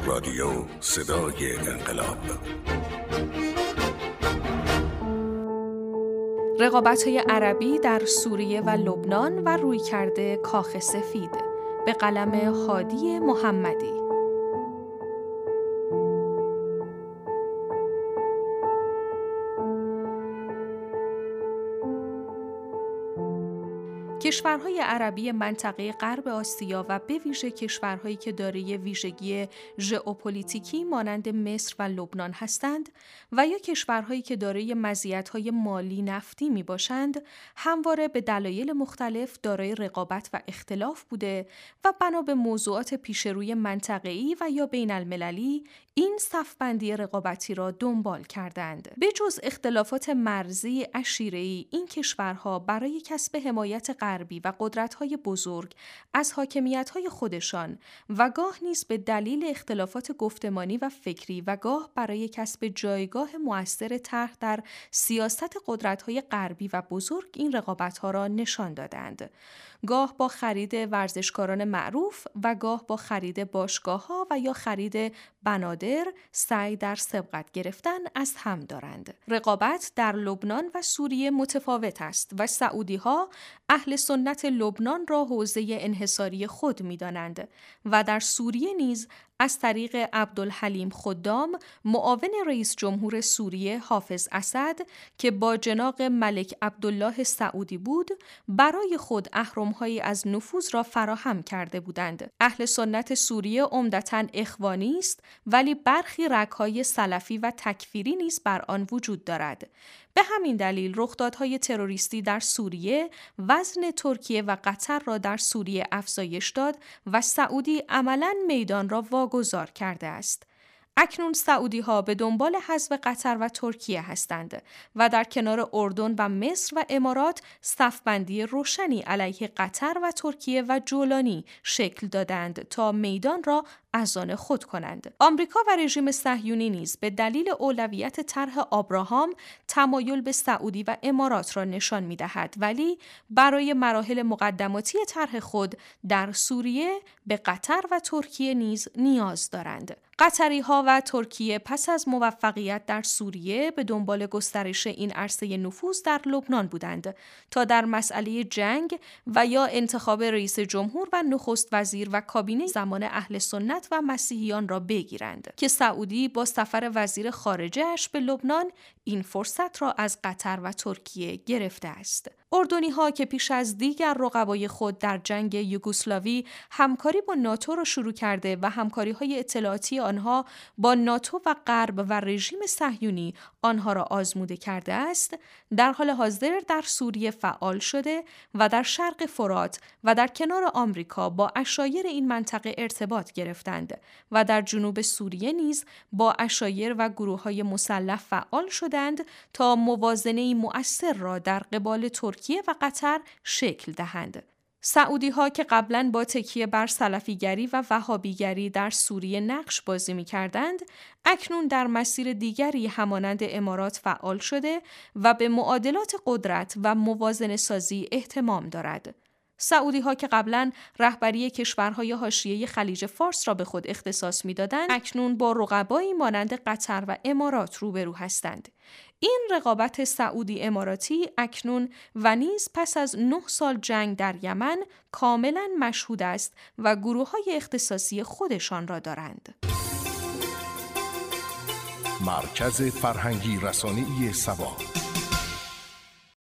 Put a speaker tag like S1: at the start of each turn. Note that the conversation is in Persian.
S1: رادیو صدای انقلاب.
S2: رقابت‌های عربی در سوریه و لبنان و رویکرد کاخ سفید به قلم هادی محمدی. کشورهای عربی منطقه غرب آسیا و به ویژه کشورهایی که دارای ویژگی ژئوپلیتیکی مانند مصر و لبنان هستند و یا کشورهایی که دارای مزیت‌های مالی نفتی میباشند، همواره به دلایل مختلف دارای رقابت و اختلاف بوده و بنا به موضوعات پیشروی منطقه‌ای و یا بین المللی این صف‌بندی رقابتی را دنبال کردند. به جز اختلافات مرزی عشیره‌ای، این کشورها برای کسب حمایت غربی و قدرت‌های بزرگ از حاکمیت‌های خودشان و گاه نیز به دلیل اختلافات گفتمانی و فکری و گاه برای کسب جایگاه مؤثر طرح در سیاست قدرت‌های غربی و بزرگ این رقابت‌ها را نشان دادند. گاه با خرید ورزشکاران معروف و گاه با خرید باشگاه‌ها و یا خرید بنادر سعی در سبقت گرفتن از هم دارند. رقابت در لبنان و سوریه متفاوت است و سعودی‌ها اهل سنت لبنان را حوزه انحصاری خود می‌دانند و در سوریه نیز از طریق عبدالحلیم خدام معاون رئیس جمهور سوریه حافظ اسد که با جناق ملک عبدالله سعودی بود برای خود اهرم‌هایی از نفوذ را فراهم کرده بودند. اهل سنت سوریه عمدتاً اخوانی است ولی برخی رگ‌های سلفی و تکفیری نیز بر آن وجود دارد. به همین دلیل رخدادهای تروریستی در سوریه وزن ترکیه و قطر را در سوریه افزایش داد و سعودی عملاً میدان را واگذار کرده است. اکنون سعودی‌ها به دنبال حذف قطر و ترکیه هستند و در کنار اردن و مصر و امارات صف‌بندی روشنی علیه قطر و ترکیه و جولانی شکل دادند تا میدان را از آن خود کنند. آمریکا و رژیم صهیونی نیز به دلیل اولویت طرح آبراهام تمایل به سعودی و امارات را نشان می‌دهد، ولی برای مراحل مقدماتی طرح خود در سوریه به قطر و ترکیه نیز نیاز دارند. قطری‌ها و ترکیه پس از موفقیت در سوریه به دنبال گسترش این عرصه نفوذ در لبنان بودند تا در مسئله جنگ و یا انتخاب رئیس جمهور و نخست وزیر و کابینه زمان اهل سنت و مسیحیان را بگیرند که سعودی با سفر وزیر خارجه‌اش به لبنان این فرصت را از قطر و ترکیه گرفته است. اردنی‌ها که پیش از دیگر رقبای خود در جنگ یوگسلاوی همکاری با ناتو را شروع کرده و همکاری‌های اطلاعاتی آنها با ناتو و غرب و رژیم صهیونی آنها را آزموده کرده است، در حال حاضر در سوریه فعال شده و در شرق فرات و در کنار آمریکا با عشایر این منطقه ارتباط گرفتند و در جنوب سوریه نیز با عشایر و گروه‌های مسلح فعال شدند تا موازنه‌ای مؤثر را در قبال ترکیه و قطر شکل دهند. سعودی‌ها که قبلاً با تکیه بر سلفیگری و وهابیگری در سوریه نقش بازی می‌کردند، اکنون در مسیر دیگری همانند امارات فعال شده و به معادلات قدرت و موازنه سازی اهتمام دارد. سعودی‌ها که قبلاً رهبری کشورهای حاشیه خلیج فارس را به خود اختصاص می‌دادند، اکنون با رقبایی مانند قطر و امارات روبرو هستند. این رقابت سعودی اماراتی اکنون و نیز پس از 9 سال جنگ در یمن کاملاً مشهود است و گروه‌های اختصاصی خودشان را دارند.
S1: مرکز فرهنگی رسانه‌ای سبا.